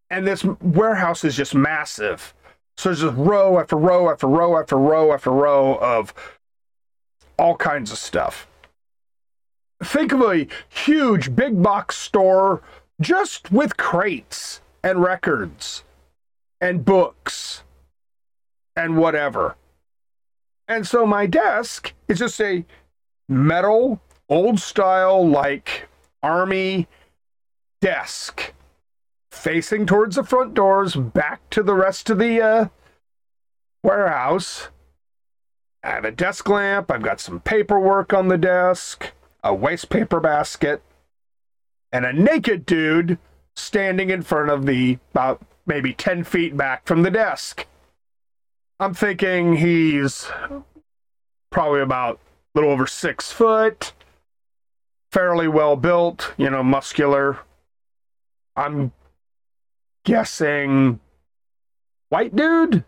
And this warehouse is just massive. So there's just row after row after row after row after row of all kinds of stuff. Think of a huge big box store just with crates and records and books and whatever. And so my desk is just a metal, old style, like army desk facing towards the front doors, back to the rest of the warehouse. I have a desk lamp. I've got some paperwork on the desk, a waste paper basket, and a naked dude standing in front of the, about maybe 10 feet back from the desk. I'm thinking he's probably about a little over 6 foot, fairly well built, muscular. I'm guessing white dude?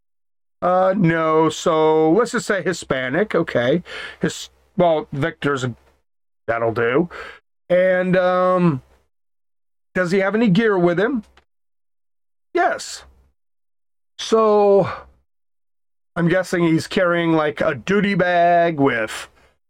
No, so let's just say Hispanic, okay. Victor's, that'll do. And, does he have any gear with him? Yes. So, I'm guessing he's carrying like a duty bag with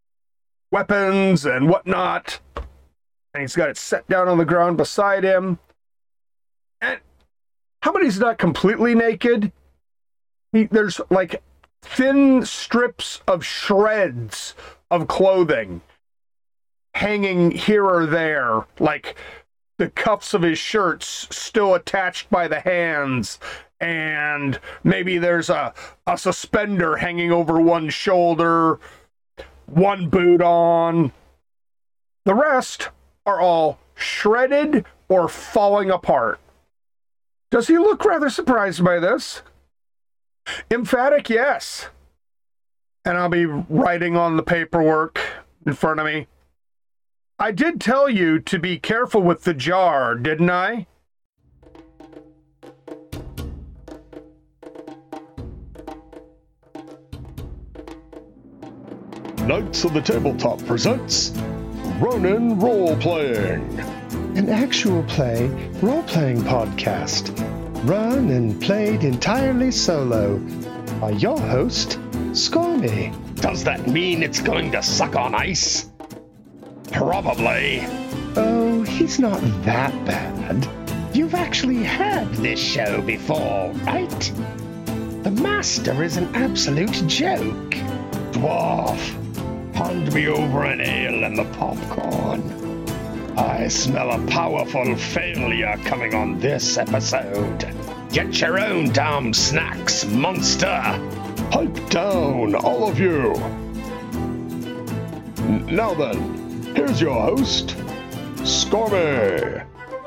weapons and whatnot. And he's got it set down on the ground beside him. And how about he's not completely naked? There's like thin strips of shreds of clothing hanging here or there, like the cuffs of his shirts still attached by the hands, and maybe there's a suspender hanging over one shoulder, one boot on. The rest are all shredded or falling apart. Does he look rather surprised by this? Emphatic yes. And I'll be writing on the paperwork in front of me. I did tell you to be careful with the jar, didn't I? Knights of the Tabletop presents Ronin Role Playing, an actual play role-playing podcast, run and played entirely solo by your host, Scormy. Does that mean it's going to suck on ice? Probably. Oh, he's not that bad. You've actually had this show before, right? The Master is an absolute joke. Dwarf, hand me over an ale and the popcorn. I smell a powerful failure coming on this episode. Get your own damn snacks, monster. Pipe down, all of you. Now then, here's your host, Scormy.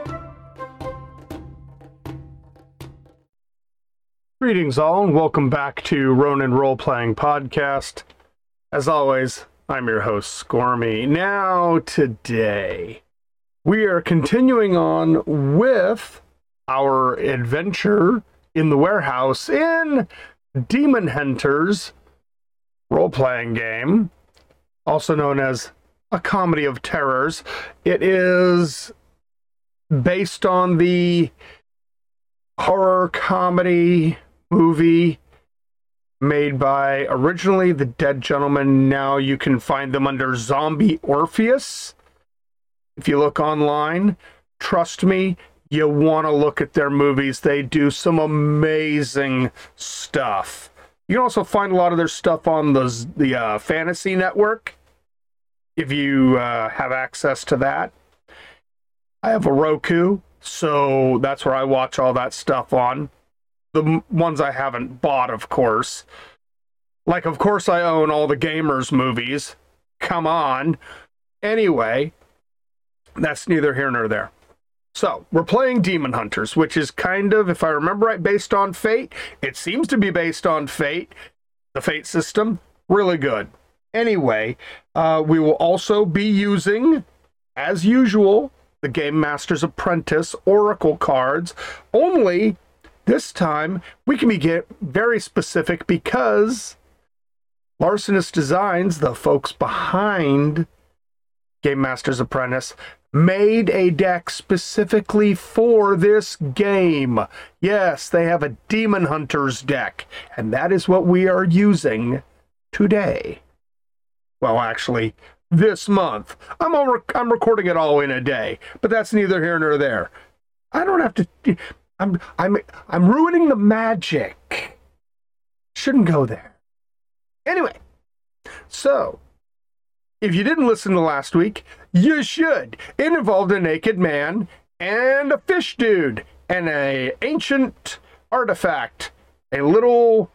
Greetings all, and welcome back to Ronin Role Playing Podcast. As always, I'm your host, Scormy. Now, today, we are continuing on with our adventure in the warehouse in Demon Hunters role-playing game, also known as A Comedy of Terrors. It is based on the horror comedy movie made by originally The Dead Gentleman. Now you can find them under Zombie Orpheus. If you look online, trust me, you want to look at their movies. They do some amazing stuff. You can also find a lot of their stuff on the Fantasy Network, if you have access to that. I have a Roku, so that's where I watch all that stuff on. The ones I haven't bought, of course. Like, of course, I own all the Gamers movies. Come on. Anyway, that's neither here nor there. So, we're playing Demon Hunters, which is kind of, if I remember right, based on Fate. It seems to be based on Fate. The Fate system, really good. Anyway, we will also be using, as usual, the Game Master's Apprentice Oracle cards. Only, this time, we can get very specific because Larcenous Designs, the folks behind Game Master's Apprentice, made a deck specifically for this game. Yes, they have a Demon Hunters deck, and that is what we are using today. Well, actually, this month. I'm recording it all in a day, but that's neither here nor there. I don't have to. I'm ruining the magic. Shouldn't go there. Anyway, so if you didn't listen to last week, you should. It involved a naked man and a fish dude and an ancient artifact, a little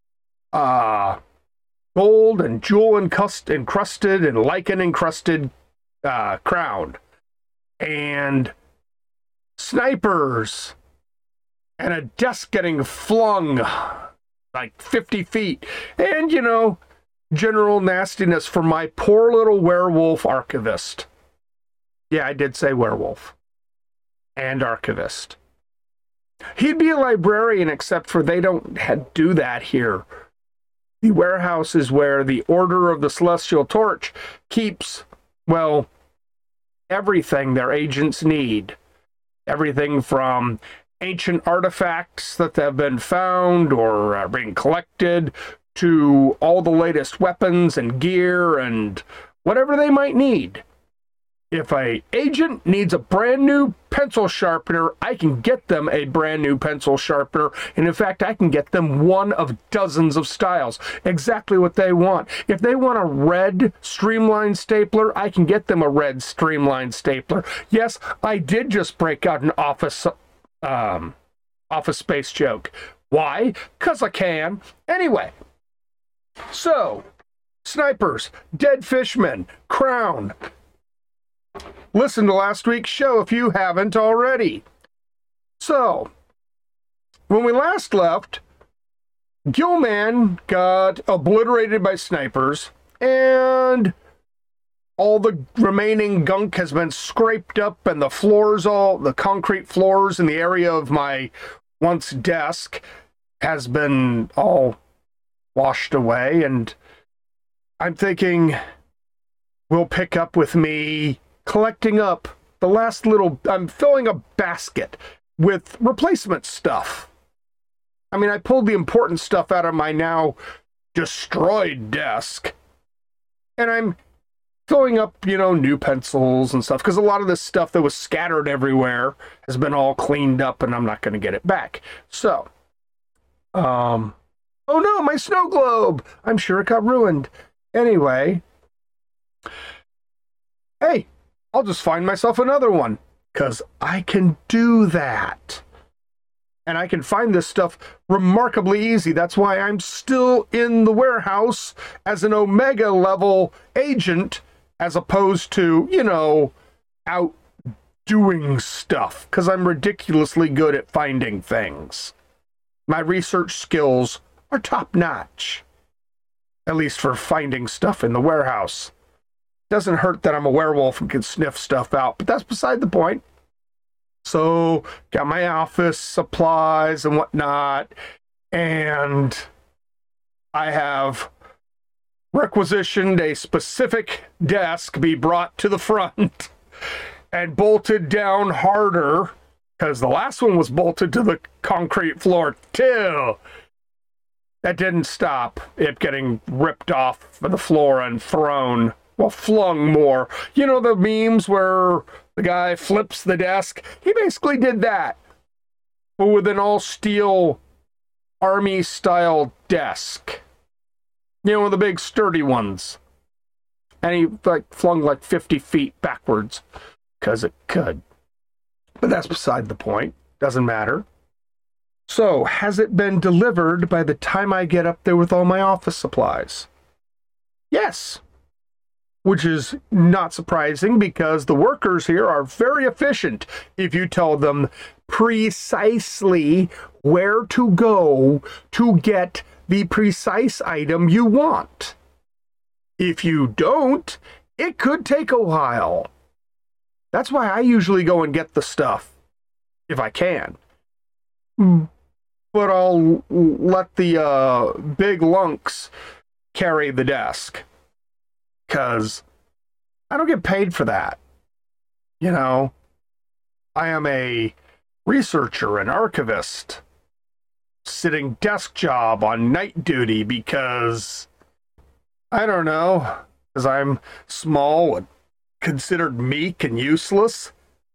gold and jewel encrusted and lichen encrusted crown, and snipers, and a desk getting flung like 50 feet, and, you know, general nastiness for my poor little werewolf archivist. Yeah, I did say werewolf. And archivist. He'd be a librarian, except for they don't do that here. The warehouse is where the Order of the Celestial Torch keeps, well, everything their agents need. Everything from ancient artifacts that have been found or are being collected to all the latest weapons and gear and whatever they might need. If an agent needs a brand new pencil sharpener, I can get them a brand new pencil sharpener. And in fact, I can get them one of dozens of styles. Exactly what they want. If they want a red streamlined stapler, I can get them a red streamlined stapler. Yes, I did just break out an Office Space joke. Why? 'Cause I can. Anyway, so snipers, dead fishmen, crown. Listen to last week's show if you haven't already. So, when we last left, Gilman got obliterated by snipers, and all the remaining gunk has been scraped up, and the concrete floors in the area of my once desk has been all washed away, and I'm thinking we'll pick up with me collecting up the last little. I'm filling a basket with replacement stuff. I mean, I pulled the important stuff out of my now destroyed desk, and I'm filling up, you know, new pencils and stuff, because a lot of this stuff that was scattered everywhere has been all cleaned up, and I'm not going to get it back. So, oh no, my snow globe! I'm sure it got ruined. Anyway, hey, I'll just find myself another one, because I can do that. And I can find this stuff remarkably easy. That's why I'm still in the warehouse as an Omega level agent, as opposed to, you know, out doing stuff, because I'm ridiculously good at finding things. My research skills are top notch, at least for finding stuff in the warehouse. Doesn't hurt that I'm a werewolf and can sniff stuff out, but that's beside the point. So, got my office supplies and whatnot, and I have requisitioned a specific desk be brought to the front and bolted down harder, because the last one was bolted to the concrete floor too. That didn't stop it getting ripped off of the floor and thrown. Well, flung more. You know the memes where the guy flips the desk? He basically did that, but with an all-steel army-style desk. You know, the big sturdy ones. And he flung like 50 feet backwards, because it could. But that's beside the point. Doesn't matter. So, has it been delivered by the time I get up there with all my office supplies? Yes. Which is not surprising, because the workers here are very efficient if you tell them precisely where to go to get the precise item you want. If you don't, it could take a while. That's why I usually go and get the stuff, if I can. But I'll let the big lunks carry the desk, because I don't get paid for that. You know, I am a researcher, an archivist, sitting desk job on night duty because, I don't know, because I'm small and considered meek and useless.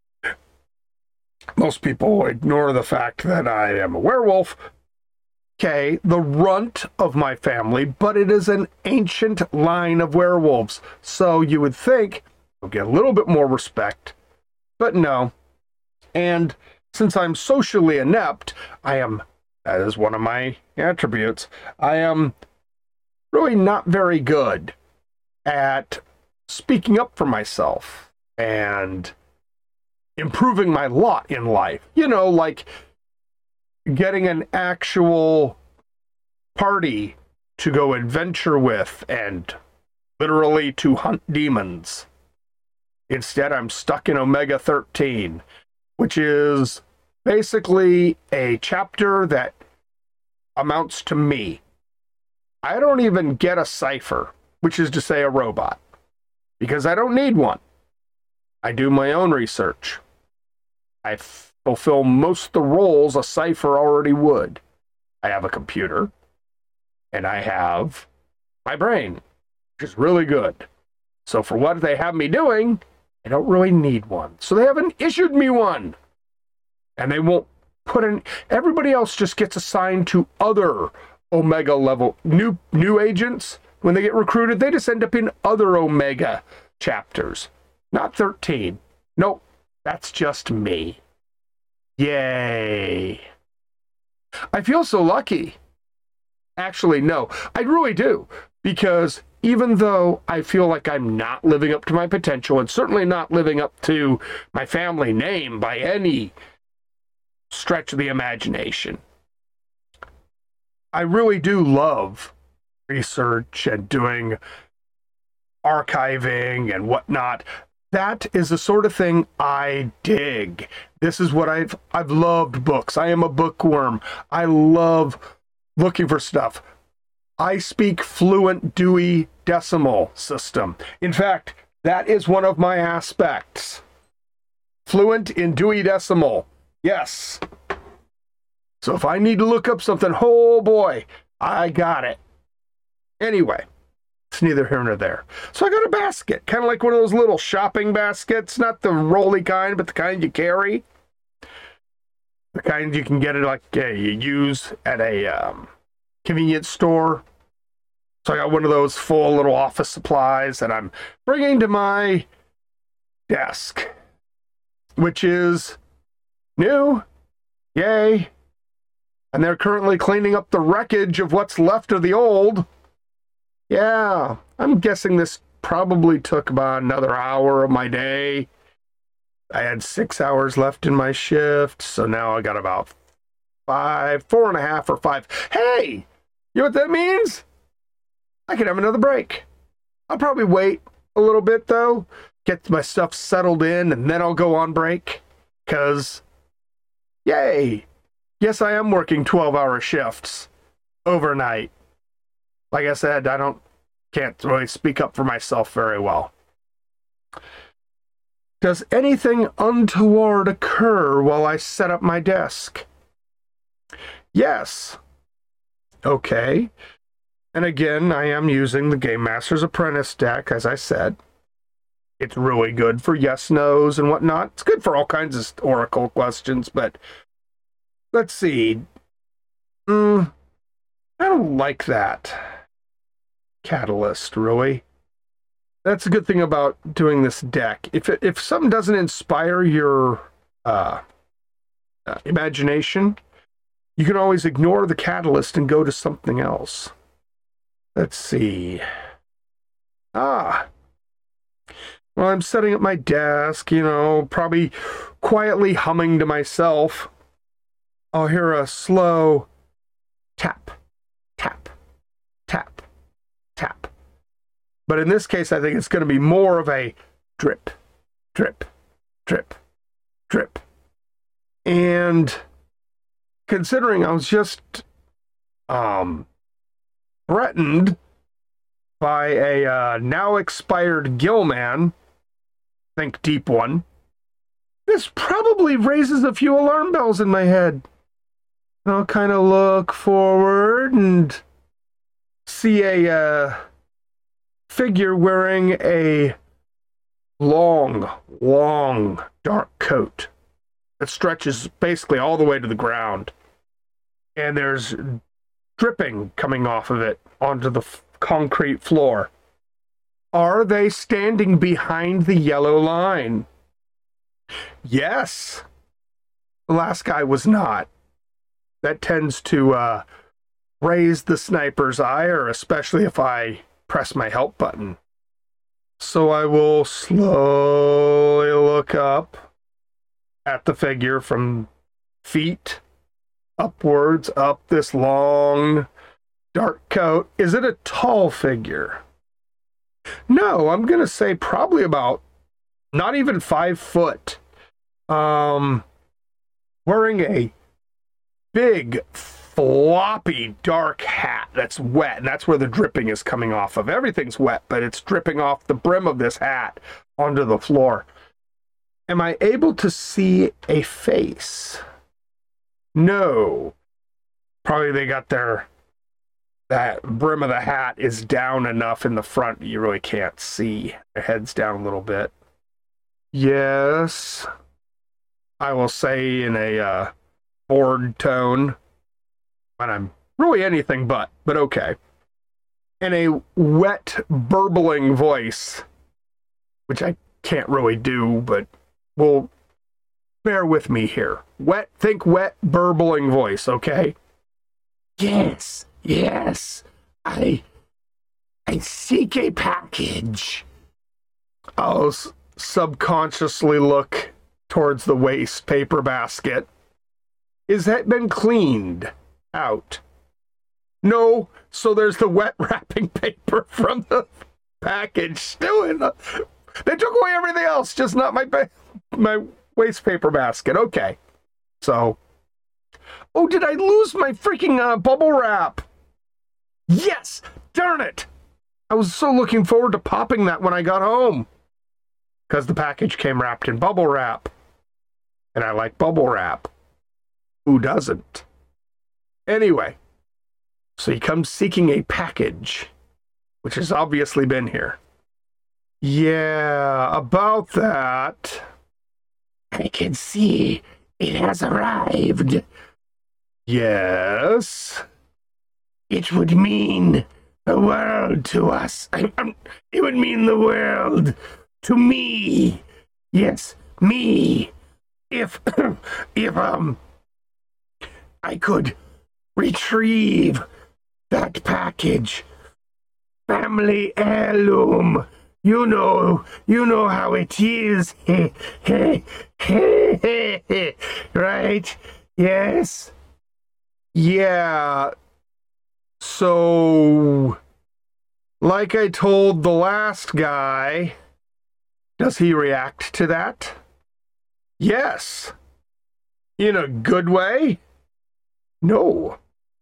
Most people ignore the fact that I am a werewolf. Okay, the runt of my family, but it is an ancient line of werewolves. So you would think I'll get a little bit more respect, but no. And since I'm socially inept, that is one of my attributes, I am really not very good at speaking up for myself and improving my lot in life. You know, like getting an actual party to go adventure with and literally to hunt demons. Instead, I'm stuck in Omega 13, which is basically a chapter that amounts to me. I don't even get a cipher, which is to say a robot, because I don't need one. I do my own research. I fulfill most of the roles a cipher already would. I have a computer, and I have my brain, which is really good. So for what they have me doing, I don't really need one. So they haven't issued me one. And they won't put in... Everybody else just gets assigned to other Omega level... New agents, when they get recruited, they just end up in other Omega chapters. Not 13. Nope, that's just me. Yay. I feel so lucky. Actually, no, I really do. Because even though I feel like I'm not living up to my potential, and certainly not living up to my family name by any stretch of the imagination, I really do love research and doing archiving and whatnot. That is the sort of thing I dig. This is what I've loved books. I am a bookworm. I love looking for stuff. I speak fluent Dewey Decimal System. In fact, that is one of my aspects. Fluent in Dewey Decimal. Yes. So if I need to look up something, oh boy, I got it. Anyway, it's neither here nor there. So I got a basket, kind of like one of those little shopping baskets, not the rolly kind, but the kind you carry. The kind you can get it like you use at a convenience store. So I got one of those full little office supplies that I'm bringing to my desk, which is new. Yay. And they're currently cleaning up the wreckage of what's left of the old. Yeah, I'm guessing this probably took about another hour of my day. I had 6 hours left in my shift, so now I got about 4.5 or 5. Hey, you know what that means? I can have another break. I'll probably wait a little bit, though, get my stuff settled in, and then I'll go on break. Because, yay! Yes, I am working 12-hour shifts overnight. Like I said, can't really speak up for myself very well. Does anything untoward occur while I set up my desk? Yes. Okay. And again, I am using the Game Master's Apprentice deck, as I said. It's really good for yes-nos and whatnot. It's good for all kinds of oracle questions, but let's see. I don't like that catalyst, really. That's a good thing about doing this deck. If something doesn't inspire your imagination, you can always ignore the catalyst and go to something else. Let's see. Well, I'm setting up my desk, probably quietly humming to myself. I'll hear a slow tap, tap, tap, tap. But in this case, I think it's going to be more of a drip, drip, drip, drip. And considering I was just threatened by a now expired Gillman, think Deep One, This probably raises a few alarm bells in my head. I'll kind of look forward and see a figure wearing a long, dark coat that stretches basically all the way to the ground. And there's dripping coming off of it onto the concrete floor. Are they standing behind the yellow line? Yes. The last guy was not. That tends to raise the sniper's ire, especially if I press my help button. So I will slowly look up at the figure from feet upwards, up this long, dark coat. Is it a tall figure? No, I'm going to say probably about not even 5 foot. Wearing a big, floppy, dark hat that's wet, and that's where the dripping is coming off of. Everything's wet, but it's dripping off the brim of this hat onto the floor. Am I able to see a face? No. Probably they got that brim of the hat is down enough in the front that you really can't see. Their head's down a little bit. Yes. I will say in a bored tone, when I'm really anything but okay. In a wet, burbling voice, which I can't really do, but will bear with me here. Think wet, burbling voice, okay? Yes, I seek a package. I'll subconsciously look towards the waste paper basket. Is that been cleaned out? No, so there's the wet wrapping paper from the package still in the... They took away everything else, just not my waste paper basket. Okay, so... Oh, did I lose my freaking bubble wrap? Yes! Darn it! I was so looking forward to popping that when I got home. Because the package came wrapped in bubble wrap. And I like bubble wrap. Who doesn't? Anyway, so he comes seeking a package, which has obviously been here. Yeah, about that. I can see it has arrived. Yes. It would mean the world to us. It would mean the world to me. Yes, me. If I could retrieve that package. Family heirloom. You know how it is. Right? Yes? Yeah. So, like I told the last guy, does he react to that? Yes. In a good way? No.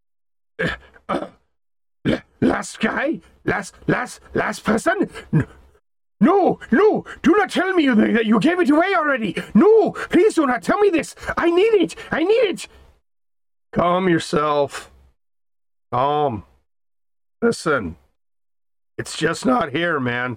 Last guy? Last person? No, do not tell me that you gave it away already. No, please do not tell me this. I need it. Calm yourself. Calm. Listen, it's just not here, man.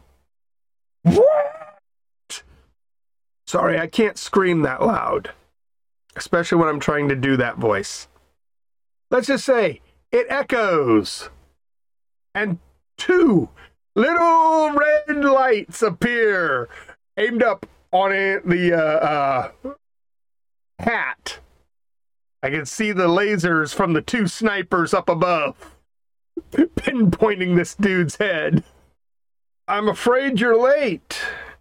What? Sorry, I can't scream that loud, especially when I'm trying to do that voice. Let's just say it echoes. And 2 little red lights appear aimed up on the hat. I can see the lasers from the 2 snipers up above pinpointing this dude's head. I'm afraid you're late.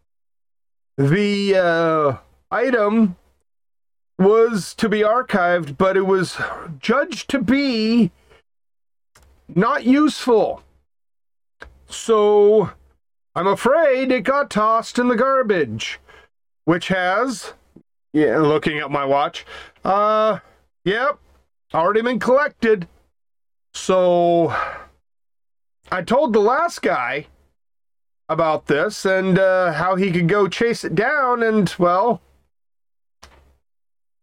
The item was to be archived, but it was judged to be not useful. So I'm afraid it got tossed in the garbage, which has, looking at my watch, yep, already been collected. So I told the last guy about this and how he could go chase it down, and, well,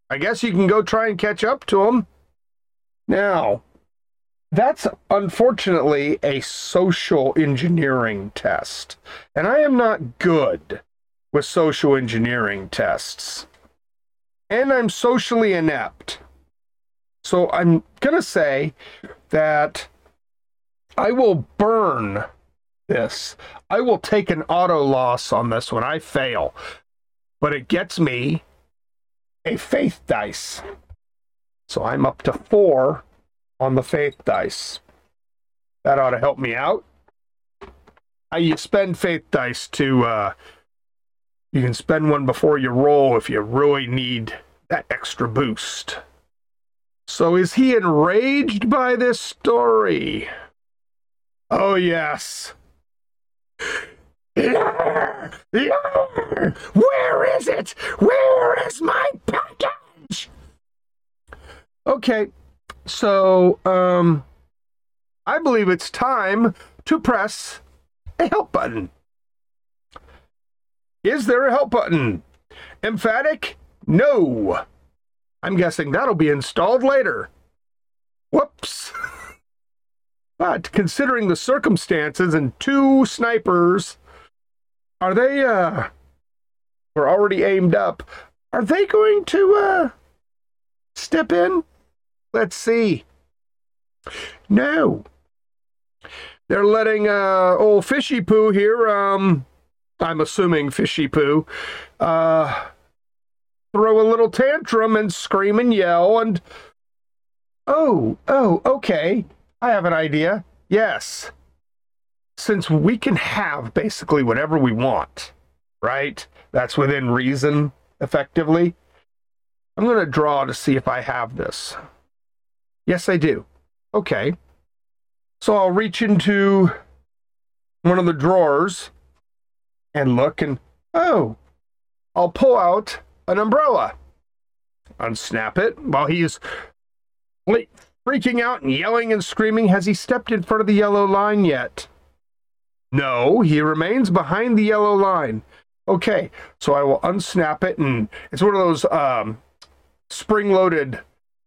I guess you can go try and catch up to him. Now, that's unfortunately a social engineering test, and I am not good with social engineering tests. And I'm socially inept. So I'm going to say that I will burn this. I will take an auto loss on this when I fail. But it gets me a faith dice. So I'm up to 4 on the faith dice. That ought to help me out. You spend faith dice to... you can spend one before you roll if you really need that extra boost. So is he enraged by this story? Oh, yes. Liar! Liar! Where is it? Where is my package? Okay, so, I believe it's time to press a help button. Is there a help button? Emphatic? No. I'm guessing that'll be installed later. Whoops. But considering the circumstances and 2 snipers, are they, were already aimed up. Are they going to, step in? Let's see. No. They're letting, old Fishy Poo here, I'm assuming Fishy Poo, throw a little tantrum and scream and yell and... Oh, okay. I have an idea. Yes. Since we can have basically whatever we want, right? That's within reason, effectively. I'm going to draw to see if I have this. Yes, I do. Okay. So I'll reach into one of the drawers and look and, oh, I'll pull out an umbrella. Unsnap it while he's freaking out and yelling and screaming. Has he stepped in front of the yellow line yet? No, he remains behind the yellow line. Okay, so I will unsnap it, and it's one of those spring-loaded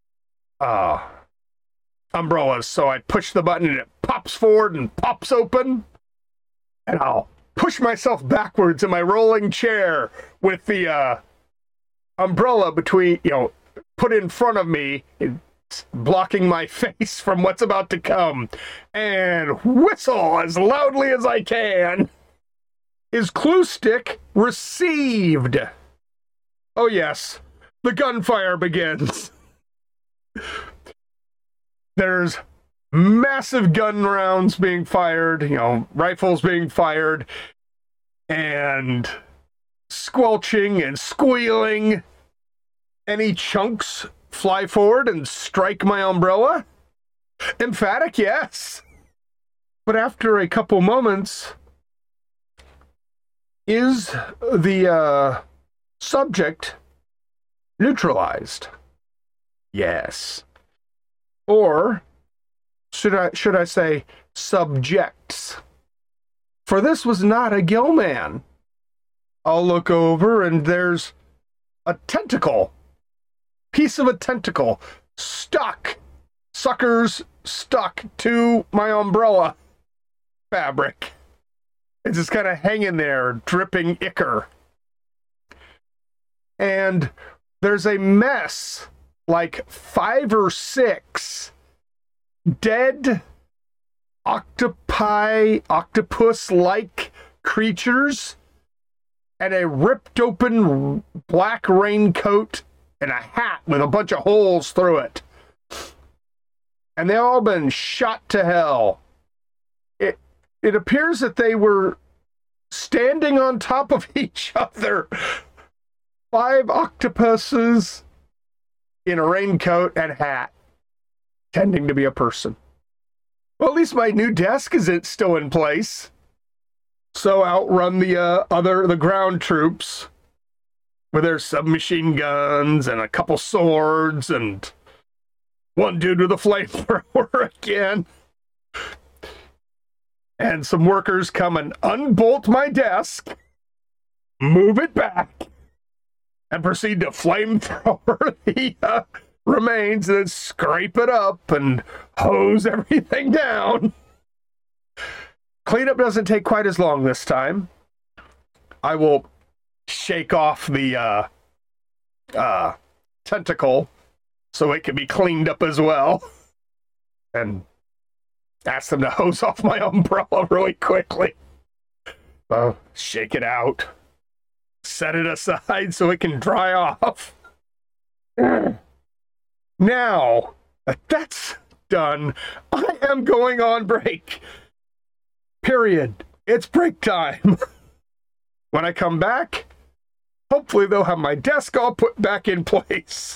umbrellas. So I push the button and it pops forward and pops open, and I'll push myself backwards in my rolling chair with the umbrella between, put in front of me, blocking my face from what's about to come, and whistle as loudly as I can. Is clue stick received? Oh yes, the gunfire begins. There's massive gun rounds being fired, rifles being fired, and squelching and squealing. Any chunks fly forward and strike my umbrella? Emphatic, yes. But after a couple moments, is the subject neutralized? Yes. Or should I say subjects? For this was not a Gillman. I'll look over and there's a tentacle. Piece of a tentacle stuck. Suckers stuck to my umbrella fabric. It's just kind of hanging there, dripping ichor. And there's a mess, like 5 or 6 dead octopus-like creatures, and a ripped open black raincoat and a hat with a bunch of holes through it. And they've all been shot to hell. It appears that they were standing on top of each other. 5 octopuses in a raincoat and hat, tending to be a person. Well, at least my new desk is still in place. So outrun the ground troops with their submachine guns and a couple swords and one dude with a flamethrower again. And some workers come and unbolt my desk, move it back, and proceed to flamethrower the remains and then scrape it up and hose everything down. Cleanup doesn't take quite as long this time. I will shake off the tentacle so it can be cleaned up as well. And ask them to hose off my umbrella really quickly. Shake it out. Set it aside so it can dry off. Now that that's done, I am going on break. Period. It's break time. When I come back, hopefully they'll have my desk all put back in place.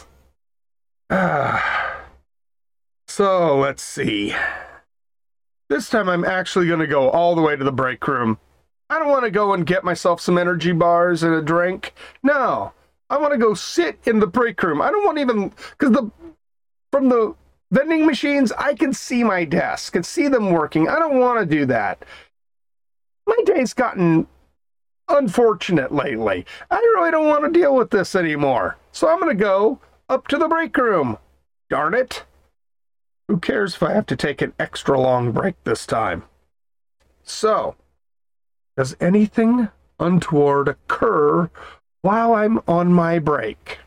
So let's see. This time I'm actually going to go all the way to the break room. I don't want to go and get myself some energy bars and a drink. No, I want to go sit in the break room. I don't want to even, because from the vending machines, I can see my desk and see them working. I don't want to do that. My day's gotten unfortunate lately. I really don't want to deal with this anymore. So I'm going to go up to the break room. Darn it. Who cares if I have to take an extra long break this time? So, does anything untoward occur while I'm on my break?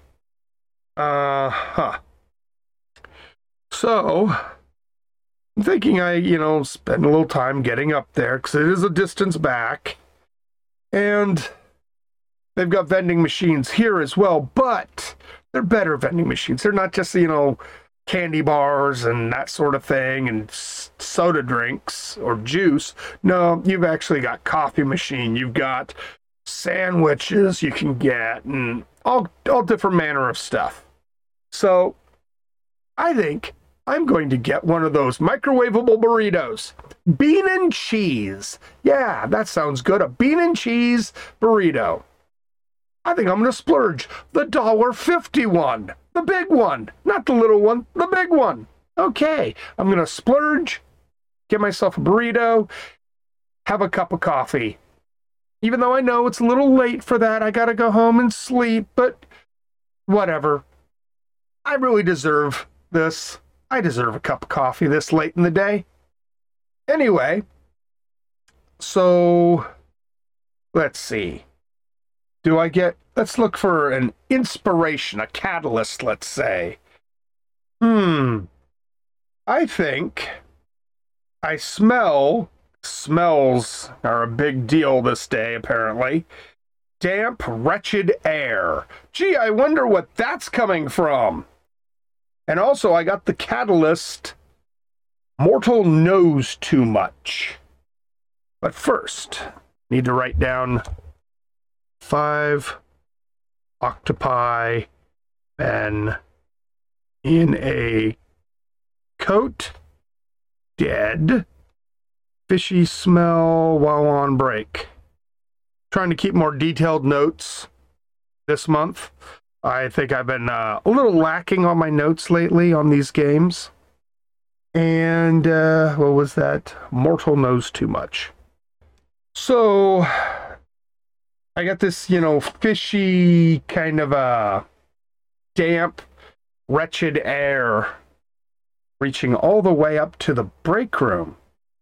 So, I'm thinking I, spend a little time getting up there, because it is a distance back. And they've got vending machines here as well, but they're better vending machines. They're not just, candy bars and that sort of thing and soda drinks or juice. No, you've actually got coffee machine. You've got sandwiches you can get and all different manner of stuff. So I think I'm going to get one of those microwavable burritos. Bean and cheese. Yeah, that sounds good. A bean and cheese burrito. I think I'm going to splurge. The $1.50 one. The big one. Not the little one. The big one. Okay. I'm going to splurge. Get myself a burrito. Have a cup of coffee. Even though I know it's a little late for that. I got to go home and sleep. But whatever. I really deserve this. I deserve a cup of coffee this late in the day. Anyway. So let's see. Let's look for an inspiration, a catalyst, let's say. I think I smells are a big deal this day, apparently. Damp, wretched air. Gee, I wonder what that's coming from. And also, I got the catalyst, mortal knows too much. But first, need to write down 5 octopi men in a coat, dead, fishy smell while on break. Trying to keep more detailed notes this month. I think I've been a little lacking on my notes lately on these games. And what was that? Mortal knows too much. So I got this, fishy kind of a damp, wretched air reaching all the way up to the break room.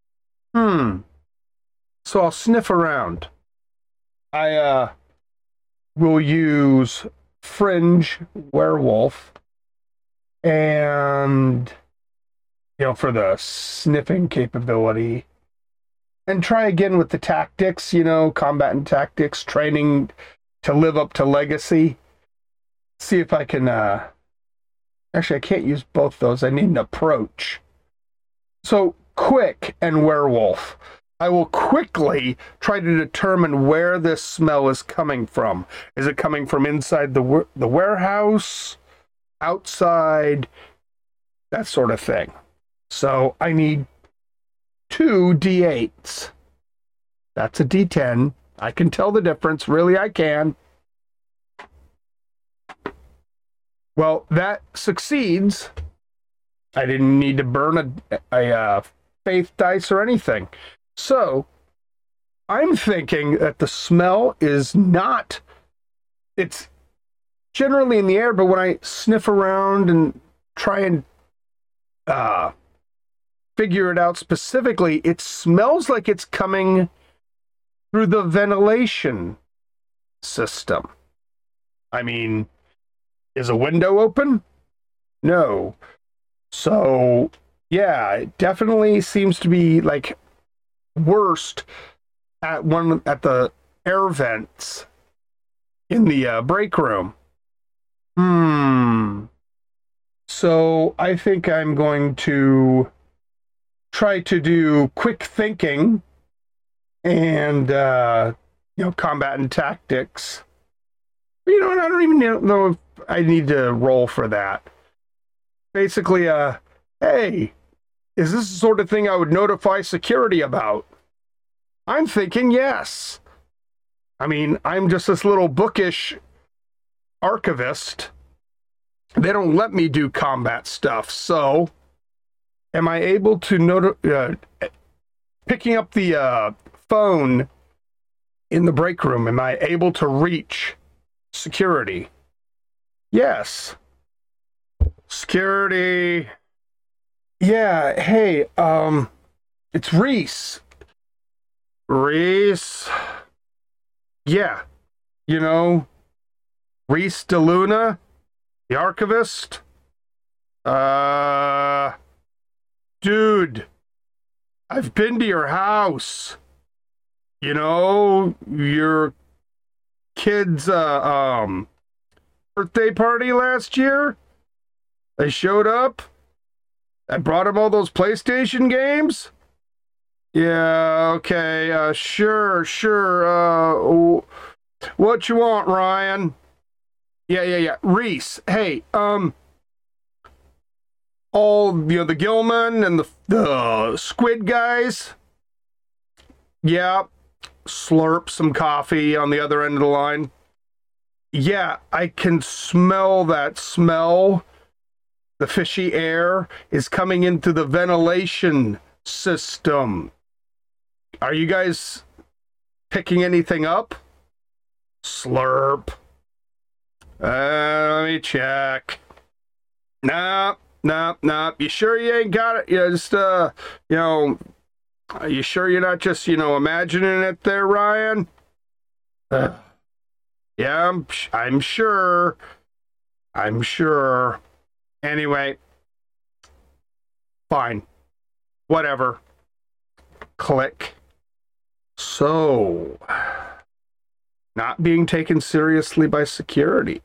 So I'll sniff around. I will use Fringe Werewolf and, for the sniffing capability. And try again with the tactics, combat and tactics, training to live up to legacy. See if I can, actually I can't use both those. I need an approach. So, quick and werewolf. I will quickly try to determine where this smell is coming from. Is it coming from inside the warehouse, outside, that sort of thing. So, I need 2 D8s. That's a D10. I can tell the difference. Really, I can. Well, that succeeds. I didn't need to burn a faith dice or anything. So, I'm thinking that the smell is not... It's generally in the air, but when I sniff around and try and figure it out specifically, it smells like it's coming through the ventilation system. I mean, is a window open? No. So, yeah, it definitely seems to be like worst at the air vents in the break room. So I think I'm going to try to do quick thinking and combat and tactics. You know, and I don't even know if I need to roll for that. Basically, hey, is this the sort of thing I would notify security about? I'm thinking yes. I mean, I'm just this little bookish archivist. They don't let me do combat stuff, so am I able to picking up the phone in the break room, am I able to reach security? Yes. Security. Yeah, hey, it's Reese. Reese. Yeah. You know, Reese DeLuna, the archivist. Dude, I've been to your house. You know, your kid's birthday party last year. They showed up. I brought him all those PlayStation games. Yeah, okay, sure. What you want, Ryan? Yeah. Reese, hey, all, the Gilman and the squid guys. Yeah, slurp some coffee on the other end of the line. Yeah, I can smell that smell. The fishy air is coming into the ventilation system. Are you guys picking anything up? Slurp. Let me check. Nah. You sure you ain't got it? Yeah, just, are you sure you're not just, imagining it there, Ryan? Yeah, I'm sure. Anyway. Fine. Whatever. Click. So, not being taken seriously by security.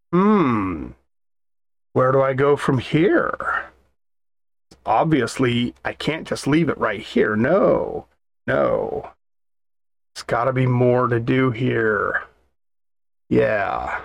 Where do I go from here? Obviously, I can't just leave it right here. No. It's gotta be more to do here. Yeah.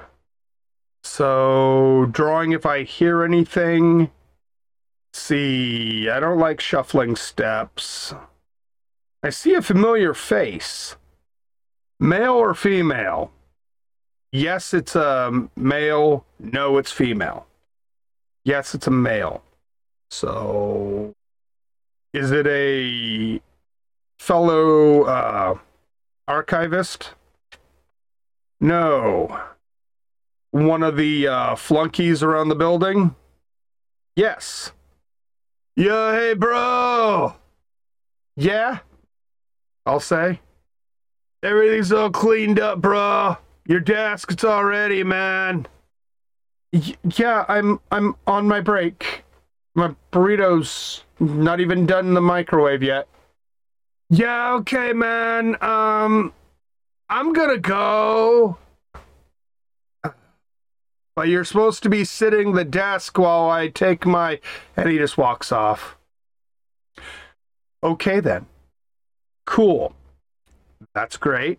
So, drawing if I hear anything. See, I don't like shuffling steps. I see a familiar face. Male or female? Yes, it's a male. No, it's female. Yes, it's a male. So, is it a fellow archivist? No. One of the flunkies around the building? Yes. Yeah, hey, bro. Yeah? I'll say. Everything's all cleaned up, bro. Your desk, it's all ready, man. Yeah, I'm on my break. My burrito's not even done in the microwave yet. Yeah, okay, man. I'm gonna go. But you're supposed to be sitting the desk while I take my... And he just walks off. Okay, then. Cool. That's great.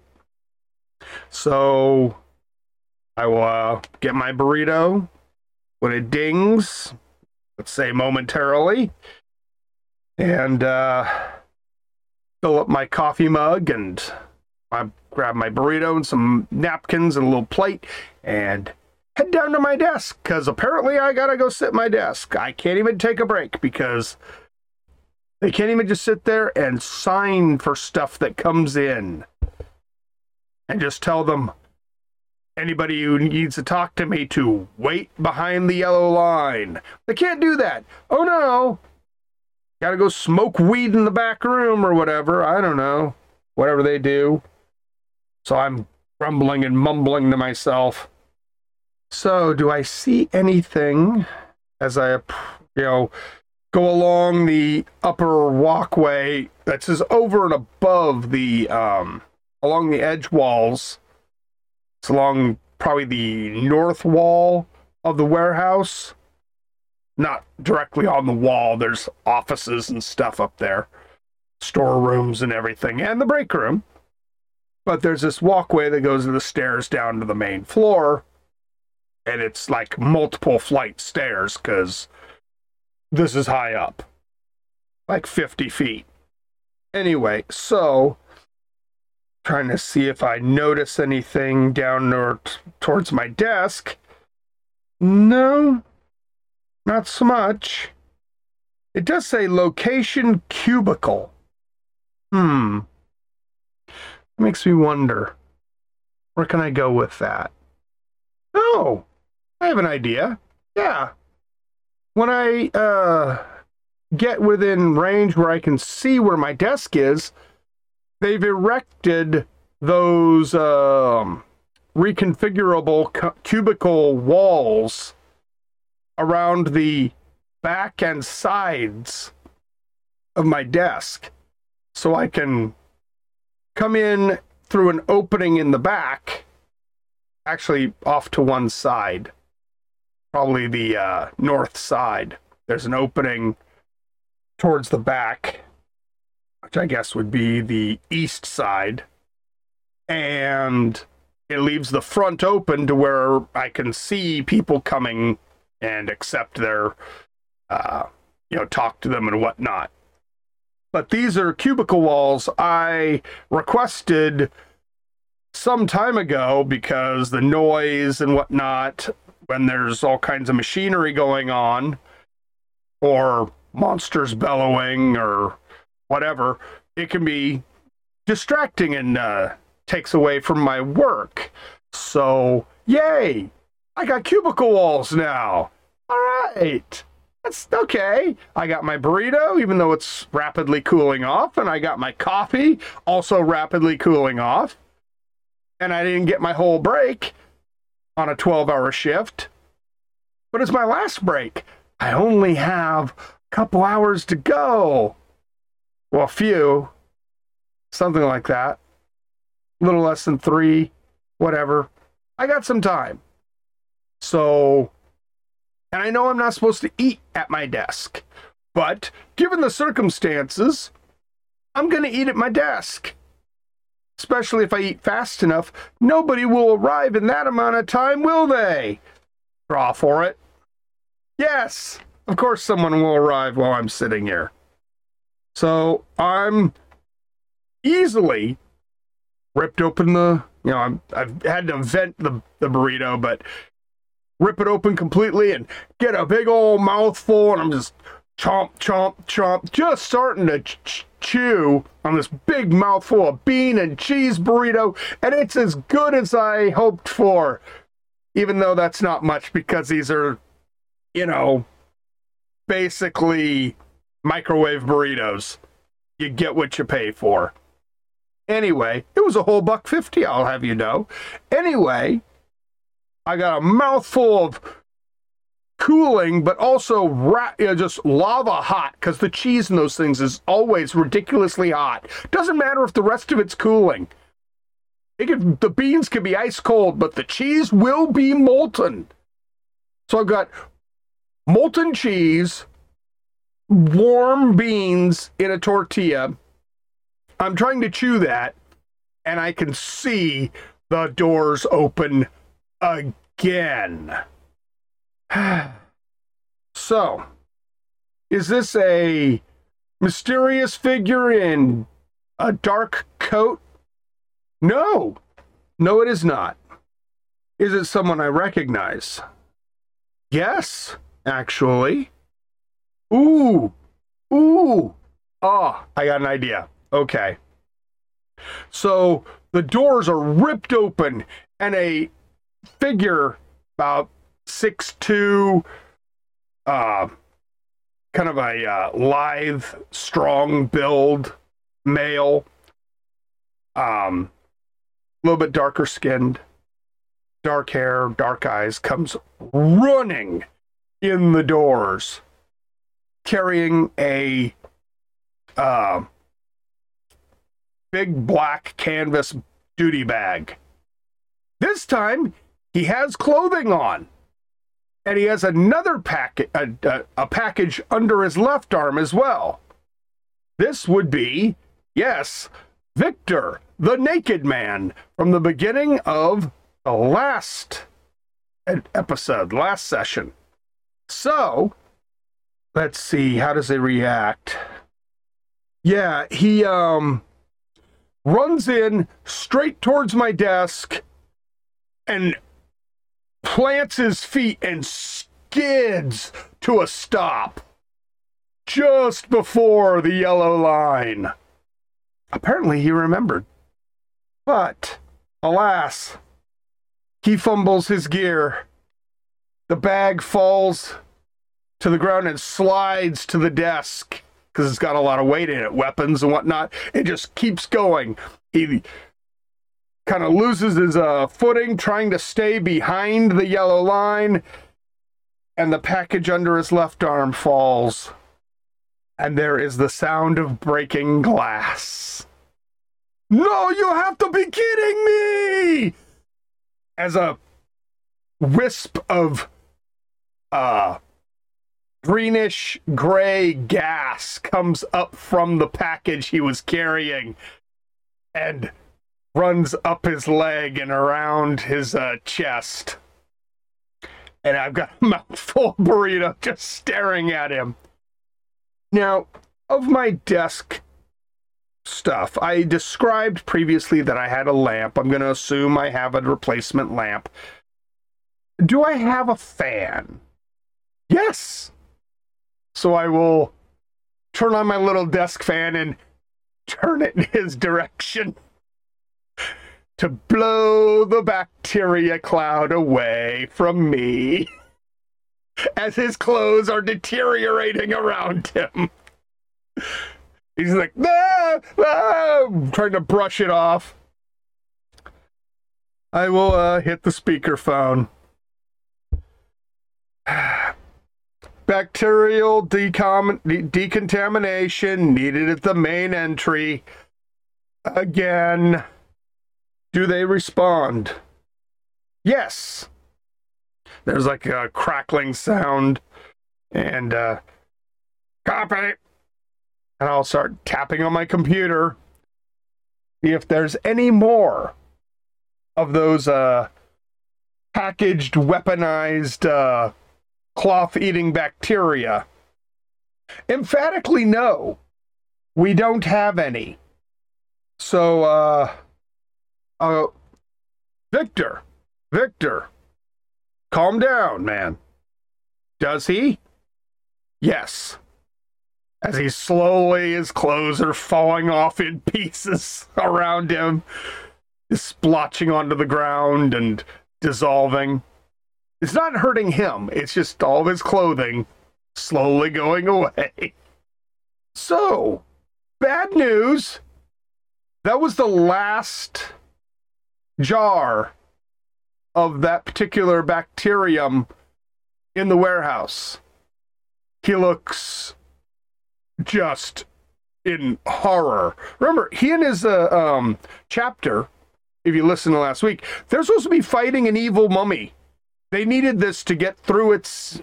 So, I will get my burrito when it dings, let's say momentarily, and fill up my coffee mug, and I grab my burrito and some napkins and a little plate, and head down to my desk, because apparently I gotta go sit at my desk. I can't even take a break, because they can't even just sit there and sign for stuff that comes in. And just tell them, anybody who needs to talk to me to wait behind the yellow line. They can't do that. Oh no. Gotta go smoke weed in the back room or whatever. I don't know. Whatever they do. So I'm grumbling and mumbling to myself. So do I see anything as I, go along the upper walkway that says over and above the, along the edge walls? It's along probably the north wall of the warehouse. Not directly on the wall. There's offices and stuff up there. Storerooms and everything. And the break room. But there's this walkway that goes to the stairs down to the main floor. And it's like multiple flight stairs because this is high up. Like 50 feet. Anyway, so trying to see if I notice anything down towards my desk. No, not so much. It does say location cubicle. Makes me wonder. Where can I go with that? Oh, I have an idea. Yeah. When I get within range where I can see where my desk is, they've erected those reconfigurable cubicle walls around the back and sides of my desk. So I can come in through an opening in the back, actually off to one side, probably the north side. There's an opening towards the back, which I guess would be the east side, and it leaves the front open to where I can see people coming and accept their, talk to them and whatnot. But these are cubicle walls I requested some time ago because the noise and whatnot, when there's all kinds of machinery going on, or monsters bellowing, or whatever, it can be distracting and takes away from my work. So, yay! I got cubicle walls now! Alright! That's okay. I got my burrito, even though it's rapidly cooling off, and I got my coffee, also rapidly cooling off. And I didn't get my whole break on a 12-hour shift. But it's my last break. I only have a couple hours to go. Well, a few. Something like that. A little less than 3. Whatever. I got some time. So, and I know I'm not supposed to eat at my desk. But, given the circumstances, I'm going to eat at my desk. Especially if I eat fast enough, nobody will arrive in that amount of time, will they? Draw for it. Yes, of course someone will arrive while I'm sitting here. So I'm easily ripped open I've had to vent the burrito, but rip it open completely and get a big old mouthful, and I'm just chomp, chomp, chomp, just starting to chew on this big mouthful of bean and cheese burrito, and it's as good as I hoped for, even though that's not much because these are, basically microwave burritos. You get what you pay for. Anyway, it was a whole $1.50, I'll have you know. Anyway, I got a mouthful of cooling, but also just lava hot, because the cheese in those things is always ridiculously hot. Doesn't matter if the rest of it's cooling. The beans can be ice cold, but the cheese will be molten. So I've got molten cheese, warm beans in a tortilla. I'm trying to chew that, and I can see the doors open again. So, is this a mysterious figure in a dark coat? No, it is not. Is it someone I recognize? Yes, actually. Ooh. Oh, I got an idea. Okay. So, the doors are ripped open, and a figure, about 6'2", kind of a lithe, strong build male, a little bit darker skinned, dark hair, dark eyes, comes running in the doors, carrying a big black canvas duty bag. This time, he has clothing on. And he has another a package under his left arm as well. This would be, yes, Victor, the Naked Man, from the beginning of the last episode, last session. So, let's see, how does he react? Yeah, he runs in straight towards my desk and plants his feet and skids to a stop just before the yellow line. Apparently he remembered. But, alas, he fumbles his gear. The bag falls to the ground and slides to the desk because it's got a lot of weight in it, weapons and whatnot. It just keeps going. He kind of loses his footing, trying to stay behind the yellow line, and the package under his left arm falls. And there is the sound of breaking glass. No, you have to be kidding me! As a wisp of greenish gray gas comes up from the package he was carrying and runs up his leg and around his chest. And I've got a mouthful of burrito just staring at him. Now, of my desk stuff, I described previously that I had a lamp. I'm going to assume I have a replacement lamp. Do I have a fan? Yes! So I will turn on my little desk fan and turn it in his direction to blow the bacteria cloud away from me as his clothes are deteriorating around him. He's like, ah, ah, trying to brush it off. I will hit the speakerphone. Bacterial decontamination needed at the main entry. Again. Do they respond? Yes. There's like a crackling sound. And, copy. And I'll start tapping on my computer. See if there's any more of those, packaged, weaponized, cloth-eating bacteria. Emphatically no. We don't have any. So, Victor, calm down, man. Does he? Yes. As he slowly, his clothes are falling off in pieces around him, is splotching onto the ground and dissolving. It's not hurting him, it's just all of his clothing slowly going away. So, bad news. That was the last jar of that particular bacterium in the warehouse. He looks just in horror. Remember, he and his chapter, if you listen to last week, they're supposed to be fighting an evil mummy. They needed this to get through its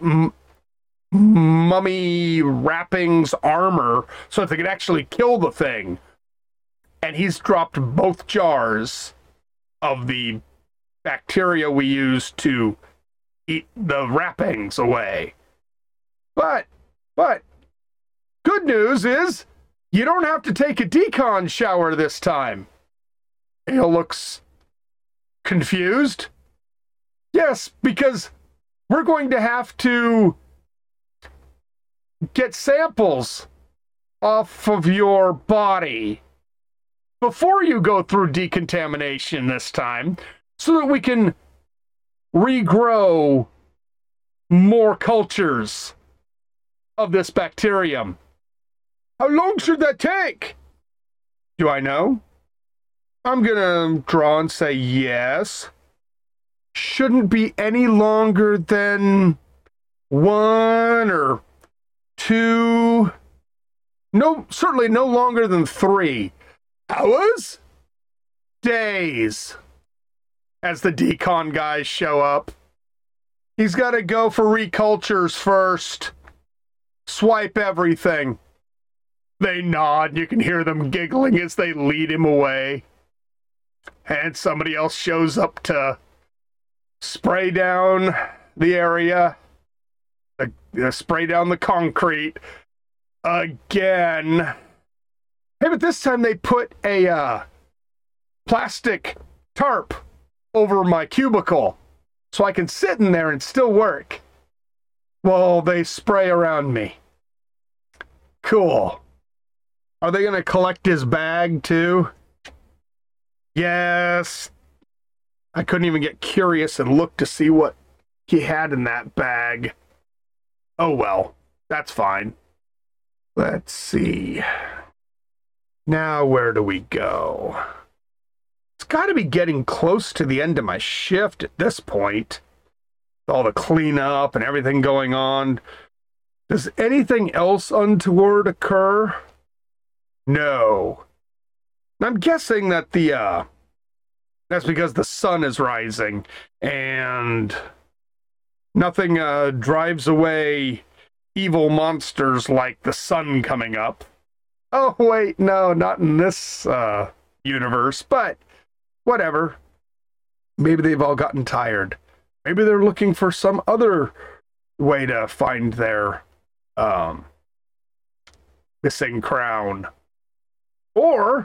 mummy wrappings armor so that they could actually kill the thing. And he's dropped both jars of the bacteria we use to eat the wrappings away. But, good news is, you don't have to take a decon shower this time. Hale looks confused. Yes, because we're going to have to get samples off of your body before you go through decontamination this time, so that we can regrow more cultures of this bacterium. How long should that take? Do I know? I'm gonna draw and say yes. Shouldn't be any longer than 1 or 2. No, certainly no longer than 3 hours? Days. As the decon guys show up. He's got to go for recultures first. Swipe everything. They nod. You can hear them giggling as they lead him away. And somebody else shows up to spray down the area. Spray down the concrete. Again. Hey, but this time they put a plastic tarp over my cubicle so I can sit in there and still work while they spray around me. Cool. Are they going to collect his bag too? Yes. I couldn't even get curious and look to see what he had in that bag. Oh well, that's fine. Let's see. Now where do we go? It's got to be getting close to the end of my shift at this point. All the cleanup and everything going on. Does anything else untoward occur? No. I'm guessing that that's because the sun is rising and nothing drives away evil monsters like the sun coming up. Oh, wait, no, not in this universe, but whatever. Maybe they've all gotten tired. Maybe they're looking for some other way to find their missing crown. Or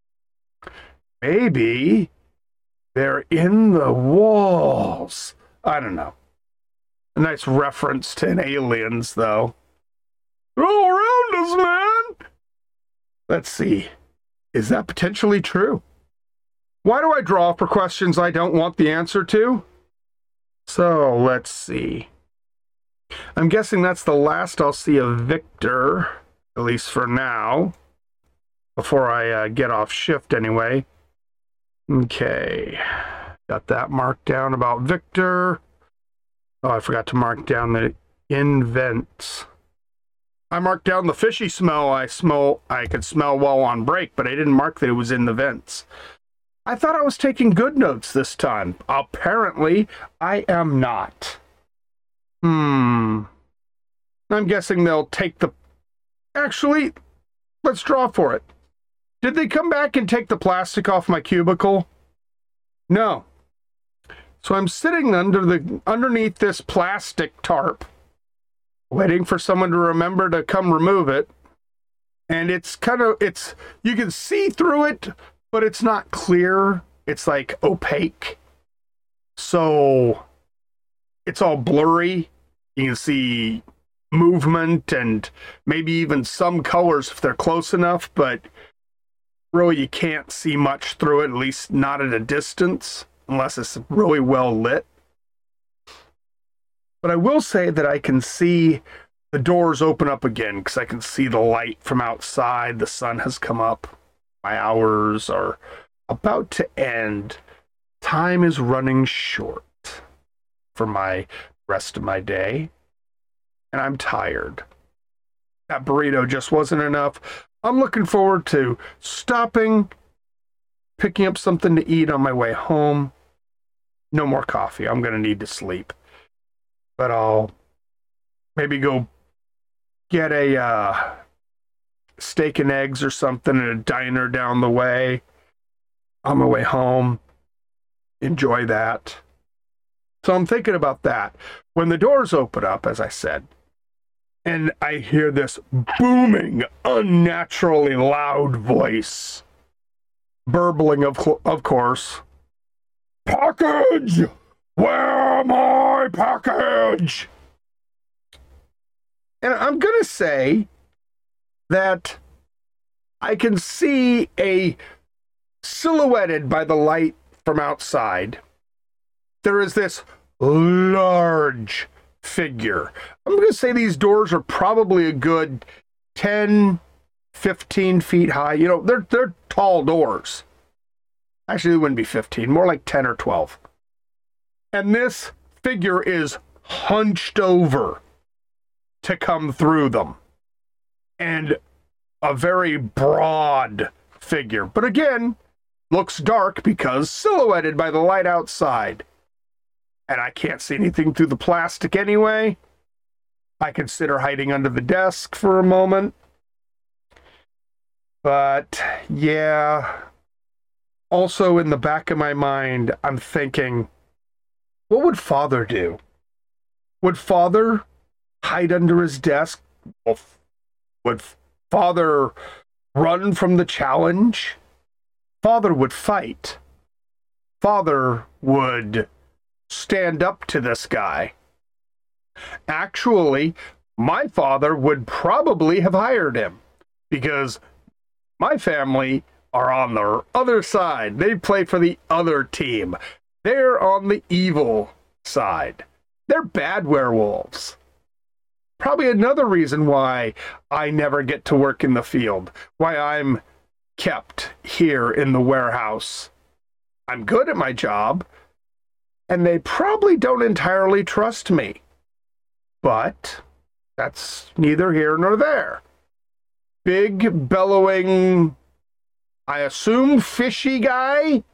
maybe they're in the walls. I don't know. A nice reference to Aliens, though. They're all around us, man! Let's see. Is that potentially true? Why do I draw for questions I don't want the answer to? So, let's see. I'm guessing that's the last I'll see of Victor, at least for now, before I get off shift anyway. Okay. Got that marked down about Victor. Oh, I forgot to mark down the invents. I marked down the fishy smell I could smell while on break, but I didn't mark that it was in the vents. I thought I was taking good notes this time. Apparently, I am not. I'm guessing they'll take the... Actually, let's draw for it. Did they come back and take the plastic off my cubicle? No. So I'm sitting underneath this plastic tarp, waiting for someone to remember to come remove it. And it's you can see through it, but it's not clear. It's like opaque. So it's all blurry. You can see movement and maybe even some colors if they're close enough, but really you can't see much through it, at least not at a distance, unless it's really well lit. But I will say that I can see the doors open up again because I can see the light from outside. The sun has come up. My hours are about to end. Time is running short for my rest of my day. And I'm tired. That burrito just wasn't enough. I'm looking forward to stopping, picking up something to eat on my way home. No more coffee. I'm going to need to sleep. But I'll maybe go get a steak and eggs or something at a diner down the way on my way home. Enjoy that. So I'm thinking about that. When the doors open up, as I said, and I hear this booming, unnaturally loud voice, burbling, of course. Package! Where my package? And I'm going to say that I can see silhouetted by the light from outside. There is this large figure. I'm going to say these doors are probably a good 10, 15 feet high. You know, they're tall doors. Actually, it wouldn't be 15, more like 10 or 12. And this figure is hunched over to come through them. And a very broad figure. But again, looks dark because silhouetted by the light outside. And I can't see anything through the plastic anyway. I consider hiding under the desk for a moment. But yeah, also in the back of my mind, I'm thinking, what would Father do? Would Father hide under his desk? Would Father run from the challenge? Father would fight. Father would stand up to this guy. Actually, my father would probably have hired him because my family are on the other side. They play for the other team. They're on the evil side. They're bad werewolves. Probably another reason why I never get to work in the field, why I'm kept here in the warehouse. I'm good at my job, and they probably don't entirely trust me. But that's neither here nor there. Big, bellowing, I assume fishy guy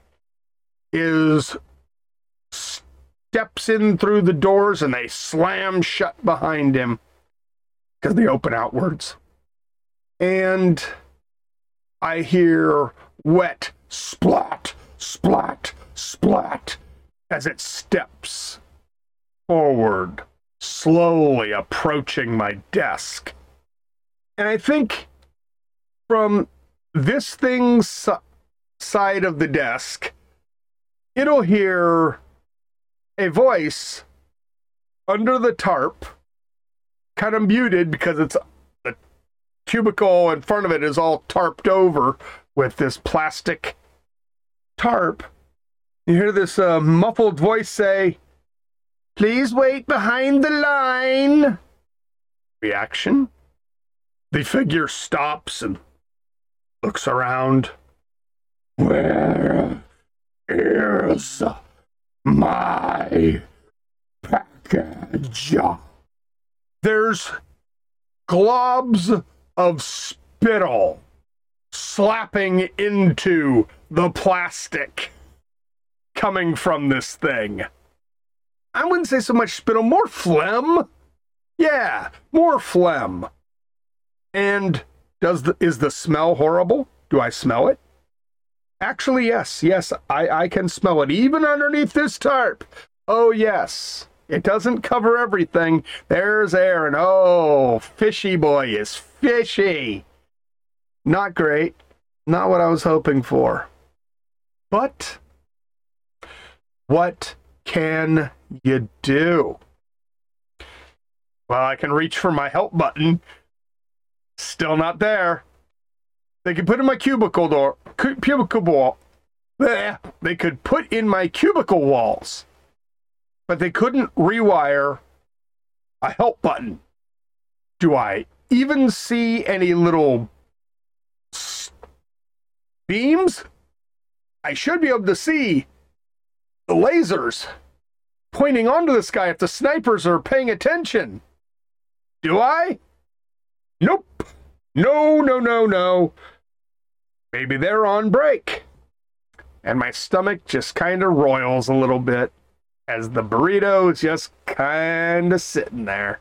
steps in through the doors and they slam shut behind him because they open outwards. And I hear wet splat, splat, splat as it steps forward, slowly approaching my desk. And I think from this thing's side of the desk, it'll hear a voice under the tarp, kind of muted because it's the cubicle in front of it is all tarped over with this plastic tarp. You hear this muffled voice say, "Please wait behind the line." Reaction. The figure stops and looks around. "Where is my package?" There's globs of spittle slapping into the plastic coming from this thing. I wouldn't say so much spittle, more phlegm. Yeah, more phlegm. And is the smell horrible? Do I smell it? Actually, yes, I can smell it, even underneath this tarp. Oh, yes. It doesn't cover everything. There's air, and oh, fishy boy is fishy. Not great. Not what I was hoping for. But what can you do? Well, I can reach for my help button. Still not there. They could put in my cubicle wall. They could put in my cubicle walls, but they couldn't rewire a help button. Do I even see any little beams? I should be able to see the lasers pointing onto this guy if the snipers are paying attention. Do I? Nope. No. Maybe they're on break. And my stomach just kind of roils a little bit as the burrito is just kind of sitting there.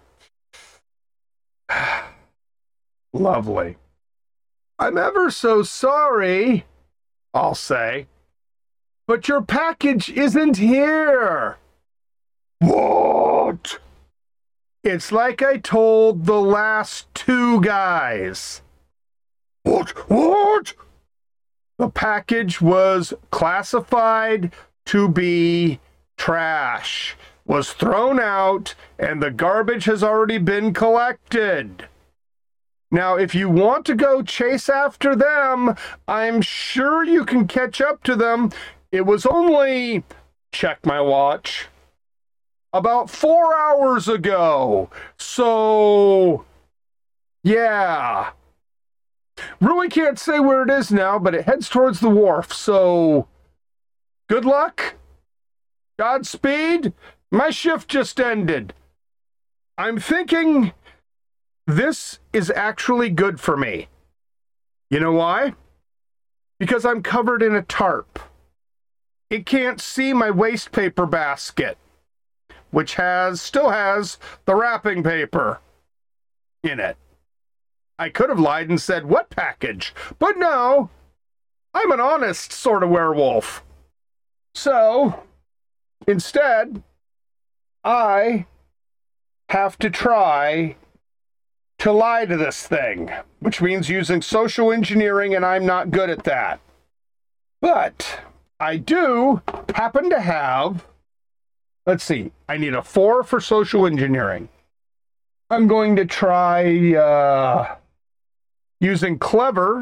Lovely. "I'm ever so sorry," I'll say, "but your package isn't here." "What?" "It's like I told the last two guys." What? "The package was classified to be trash, was thrown out, and the garbage has already been collected. Now, if you want to go chase after them, I'm sure you can catch up to them. It was only," check my watch, about 4 hours ago. So, yeah. Really can't say where it is now, but it heads towards the wharf. So, good luck. Godspeed. My shift just ended. I'm thinking this is actually good for me. You know why? Because I'm covered in a tarp. It can't see my waste paper basket, which still has the wrapping paper in it. I could have lied and said, what package? But no, I'm an honest sort of werewolf. So, instead, I have to try to lie to this thing, which means using social engineering, and I'm not good at that. But I do happen to have, let's see, I need a 4 for social engineering. I'm going to try using clever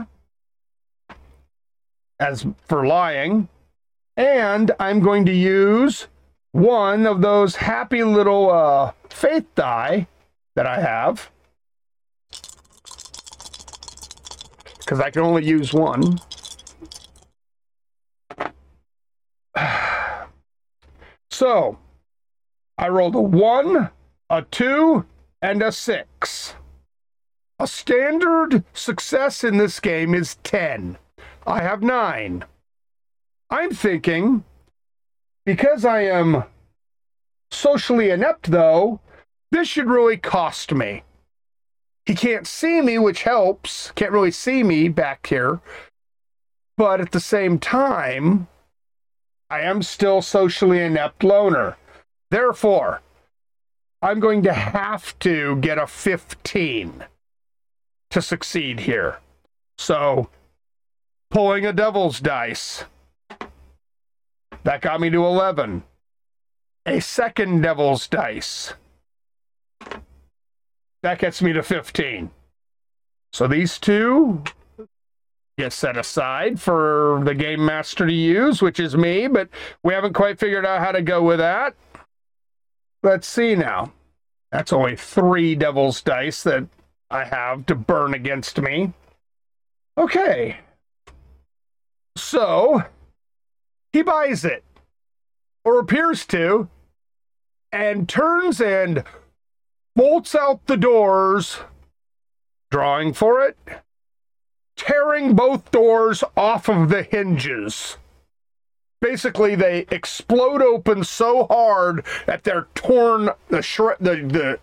as for lying, and I'm going to use one of those happy little faith die that I have, because I can only use one. So, I rolled a 1, a 2, and a 6. A standard success in this game is 10. I have 9. I'm thinking, because I am socially inept, though, this should really cost me. He can't see me, which helps. Can't really see me back here. But at the same time, I am still socially inept loner. Therefore, I'm going to have to get a 15 to succeed here. So, pulling a devil's dice. That got me to 11. A second devil's dice. That gets me to 15. So these two get set aside for the game master to use, which is me, but we haven't quite figured out how to go with that. Let's see now. That's only 3 devil's dice that I have to burn against me. Okay. So, he buys it, or appears to, and turns and bolts out the doors, drawing for it, tearing both doors off of the hinges. Basically, they explode open so hard that they're torn, the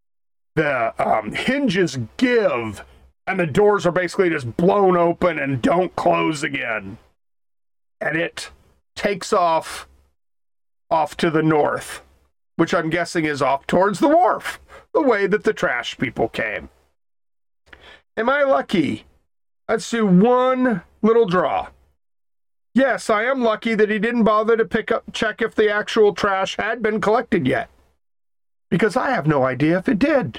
hinges give, and the doors are basically just blown open and don't close again. And it takes off to the north, which I'm guessing is off towards the wharf, the way that the trash people came. Am I lucky? Let's do one little draw. Yes, I am lucky that he didn't bother to check if the actual trash had been collected yet, because I have no idea if it did.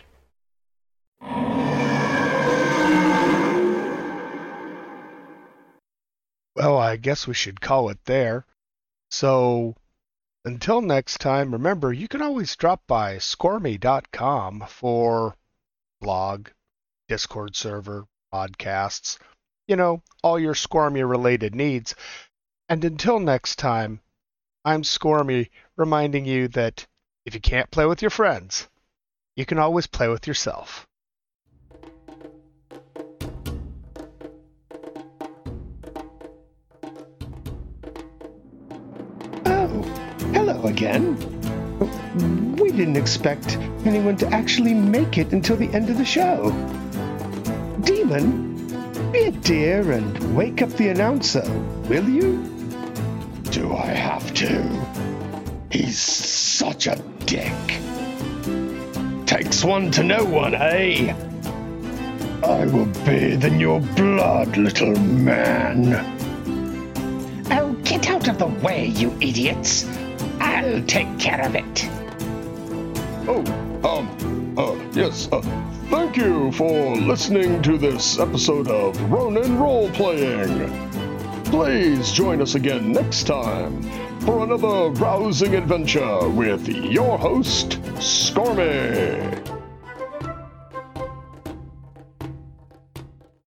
Well, I guess we should call it there. So, until next time, remember, you can always drop by squirmy.com for blog, Discord server, podcasts, all your Squirmy-related needs. And until next time, I'm Squirmy, reminding you that if you can't play with your friends, you can always play with yourself. Hello again. We didn't expect anyone to actually make it until the end of the show. Demon, be a dear and wake up the announcer, will you? Do I have to? He's such a dick. Takes one to know one, eh? I will bathe in your blood, little man. Oh, get out of the way, you idiots. I'll take care of it. Yes, thank you for listening to this episode of Ronin Role Playing. Please join us again next time for another rousing adventure with your host, Skormy.